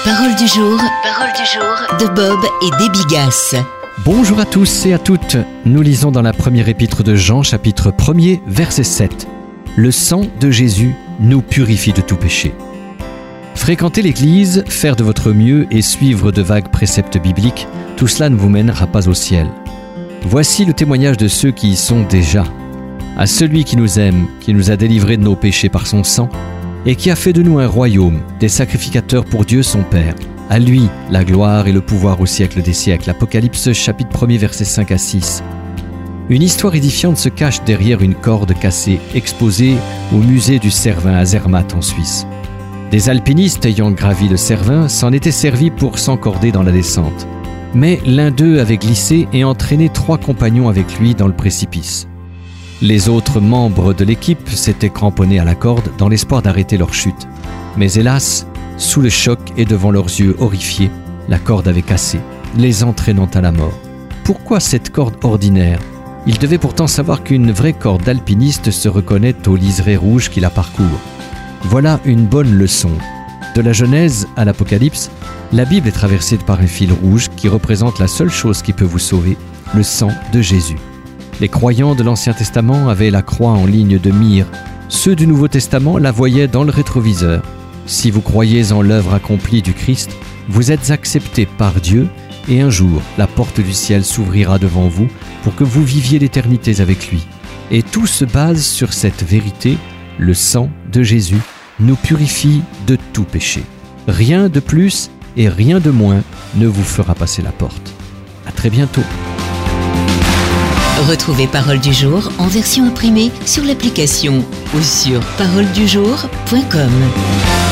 Parole du jour de Bob et Déby Gasse. Bonjour à tous et à toutes. Nous lisons dans la première épître de Jean, chapitre 1er, verset 7. Le sang de Jésus nous purifie de tout péché. Fréquenter l'Église, faire de votre mieux et suivre de vagues préceptes bibliques, tout cela ne vous mènera pas au ciel. Voici le témoignage de ceux qui y sont déjà. À celui qui nous aime, qui nous a délivrés de nos péchés par son sang, et qui a fait de nous un royaume, des sacrificateurs pour Dieu son Père. À lui, la gloire et le pouvoir au siècle des siècles. Apocalypse chapitre 1er, versets 5 à 6. Une histoire édifiante se cache derrière une corde cassée, exposée au musée du Cervin à Zermatt en Suisse. Des alpinistes ayant gravi le Cervin s'en étaient servis pour s'encorder dans la descente. Mais l'un d'eux avait glissé et entraîné 3 compagnons avec lui dans le précipice. Les autres membres de l'équipe s'étaient cramponnés à la corde dans l'espoir d'arrêter leur chute. Mais hélas, sous le choc et devant leurs yeux horrifiés, la corde avait cassé, les entraînant à la mort. Pourquoi cette corde ordinaire ? Ils devaient pourtant savoir qu'une vraie corde d'alpiniste se reconnaît aux liserés rouges qui la parcourent. Voilà une bonne leçon. De la Genèse à l'Apocalypse, la Bible est traversée par un fil rouge qui représente la seule chose qui peut vous sauver, le sang de Jésus. Les croyants de l'Ancien Testament avaient la croix en ligne de mire. Ceux du Nouveau Testament la voyaient dans le rétroviseur. Si vous croyez en l'œuvre accomplie du Christ, vous êtes acceptés par Dieu et un jour, la porte du ciel s'ouvrira devant vous pour que vous viviez l'éternité avec lui. Et tout se base sur cette vérité, le sang de Jésus nous purifie de tout péché. Rien de plus et rien de moins ne vous fera passer la porte. À très bientôt. Retrouvez Parole du jour en version imprimée sur l'application ou sur paroledujour.com.